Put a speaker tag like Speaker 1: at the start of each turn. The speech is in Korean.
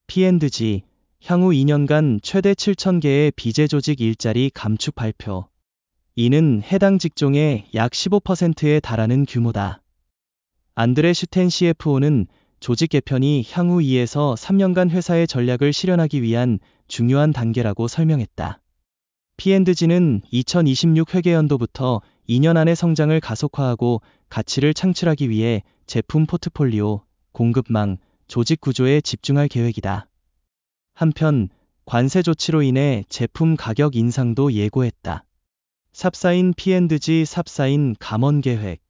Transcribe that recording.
Speaker 1: P&G, 향후 2년간 최대 7,000개의 비제 조직 일자리 감축 발표. 이는 해당 직종의 약 15%에 달하는 규모다. 안드레 슈텐 CFO는 조직 개편이 향후 2에서 3년간 회사의 전략을 실현하기 위한 중요한 단계라고 설명했다. P&G는 2026 회계연도부터 2년 안에 성장을 가속화하고 가치를 창출하기 위해 제품 포트폴리오, 공급망, 조직 구조에 집중할 계획이다. 한편 관세 조치로 인해 제품 가격 인상도 예고했다. 삽사인 P&G 삽사인 감원 계획.